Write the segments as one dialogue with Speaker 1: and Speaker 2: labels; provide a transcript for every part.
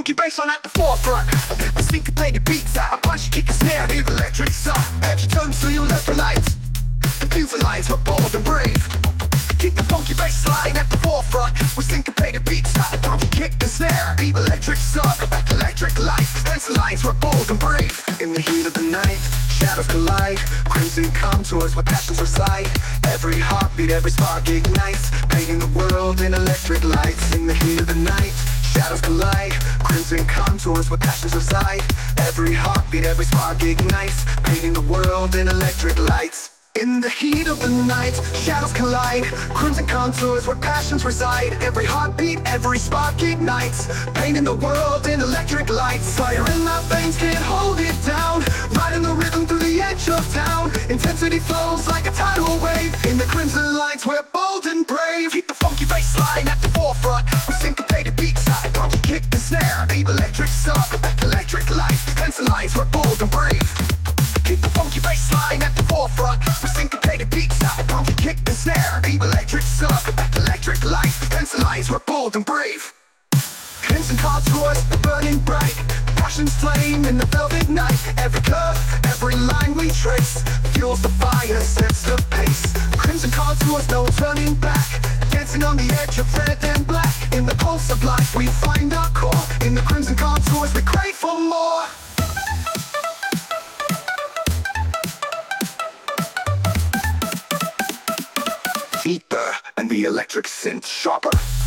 Speaker 1: funky bassline at the forefront. The syncopated beats out, a punch, kick, a snare, the electric song. At your tongue so you left the lights. The beautiful lines were bold and brave. Keep the funky bassline at the forefront. With syncopated beats out, a punch, kick, the snare, the electric song. Electric lights, pencil lines were bold and brave. In the heat of the night, shadows collide. Crimson contours where passions reside. Every heartbeat, every spark ignites, painting the world in electric lights. In the heat of the night, shadows collide. Crimson contours where passions reside. Every heartbeat, every spark ignites, painting the world in electric lights. In the heat of the night, shadows collide. Crimson contours where passions reside. Every heartbeat, every spark ignites, painting the world in electric lights. Fire in my veins, can't hold it down. Riding the rhythm through the edge of town. Intensity flows like a tidal wave. In the crimson lights, we're bold and brave. Keep the funky bass line at the forefront. With syncopated beats, I punch, kick, the snare, the electric song. Electric lights, pencil lines, we're bold and brave. Keep the funky bass line at the forefront. With syncopated beats, I punch, kick, the snare, the electric song. Electric lights, pencil lines, we're bold and brave. Crimson contours, burning bright. Passion's flame in the velvet night. Every curve, every line we trace fuels the fire, sets the pace. Crimson contours, no turning back. Dancing on the edge of red and black. In the pulse of life we find our core. In the crimson contours we crave for more. Deeper and the electric synth sharper.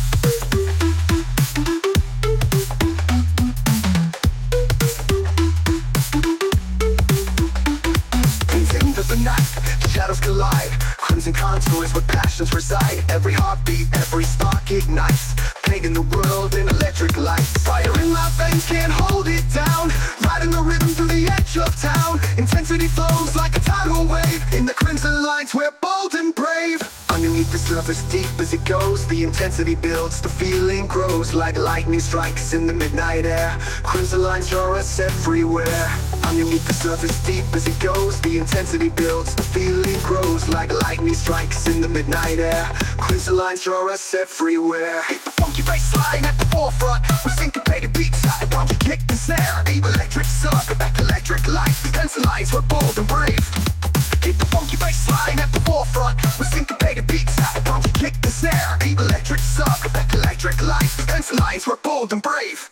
Speaker 1: The night, shadows collide. Crimson contours where passions reside. Every heartbeat, every spark ignites, painting the world in electric lights. Fire in my veins, can't hold it down. Riding the rhythm through the edge of town. Intensity flows like a tidal wave. In the crimson lights, we're bold and brave. Underneath the surface, deep as it goes, the intensity builds, the feeling grows. Like lightning strikes in the midnight air. Crimson lines draw us everywhere. Underneath the surface, deep as it goes, the intensity builds, the feeling grows. Like lightning strikes in the midnight air. Crimson lines draw us everywhere. Hit the funky bass line at the forefront. With syncopated beats, I punch, kick, the snare, the electric song. Electric lights, pencil lines, we're bold and brave. Hit the funky bass line at the forefront. With syncopated beats, I punch, kick, the snare, the electric song. Electric lights, pencil lines, we're bold and brave.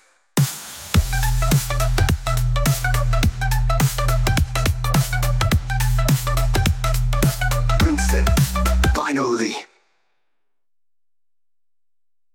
Speaker 1: Crimson, finally.